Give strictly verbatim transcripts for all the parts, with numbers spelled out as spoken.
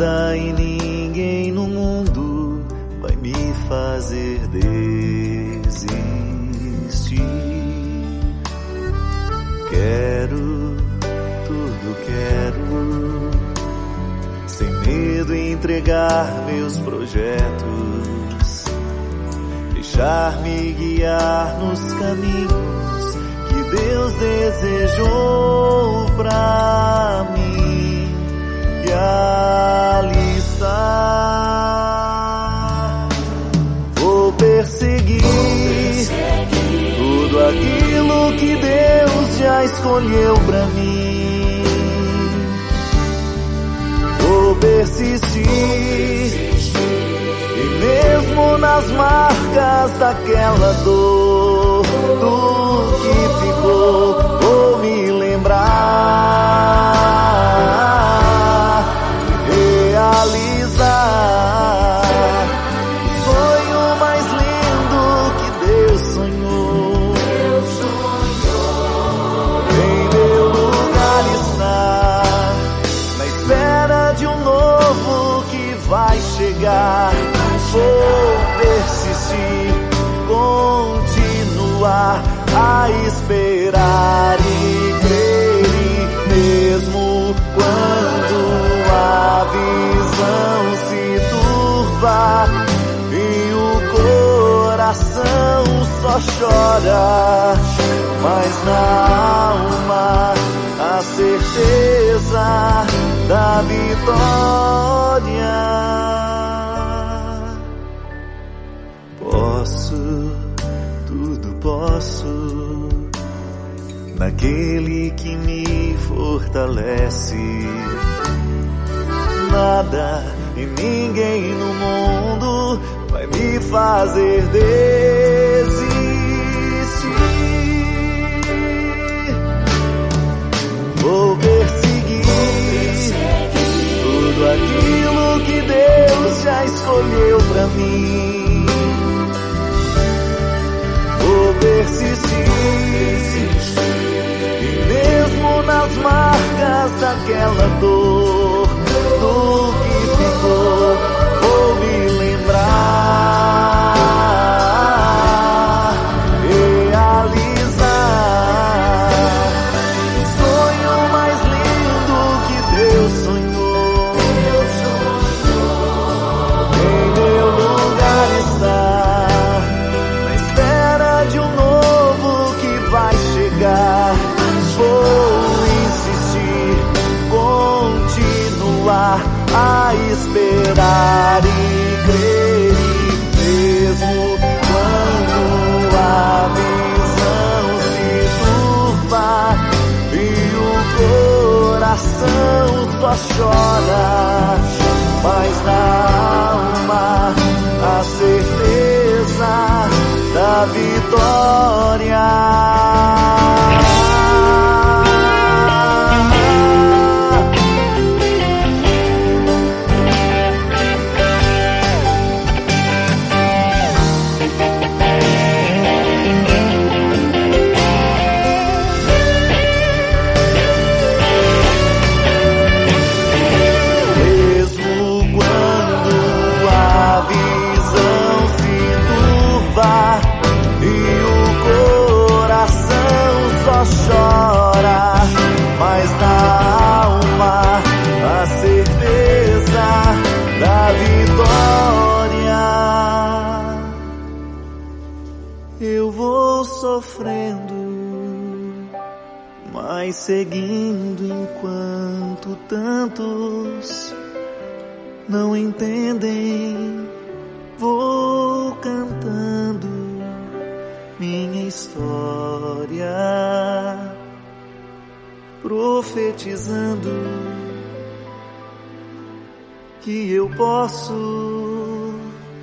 Nada e ninguém no mundo vai me fazer desistir. Quero, tudo quero, sem medo entregar meus projetos, deixar-me guiar nos caminhos que Deus desejou pra mim. E ali está, vou perseguir, vou perseguir tudo aquilo que Deus já escolheu pra mim. Vou persistir, e mesmo nas marcas daquela dor, do que ficou, vou me lembrar, realizar o sonho mais lindo que Deus sonhou. Em meu lugar estar, na espera de um novo que vai chegar. Vou persistir, continuar a esperar e crer, e mesmo quando a visão se turva e o coração só chora, mas na alma a certeza da vitória. Posso, tudo posso, naquele que me fortalece. Nada e ninguém no mundo vai me fazer desistir. Vou perseguir, tudo aquilo que Deus já escolheu pra mim. Vou persistir, e mesmo nas marcas daquela dor, do que ficou, vou me lembrar, realizar o sonho mais lindo que Deus sonhou. Em meu lugar estar, na espera de um novo que vai chegar. Vou insistir, continuar a esperar e crer, e mesmo quando a visão se turva e o coração só chora, mas na alma a certeza da vitória. Chora, mas na alma a certeza da vitória. Eu vou sofrendo, mas seguindo enquanto tantos não entendem. Vou cantando minha história, profetizando que eu posso,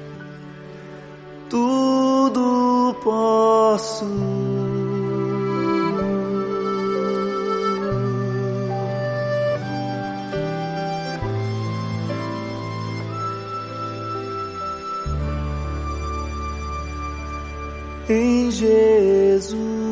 tudo posso. Em Jesus.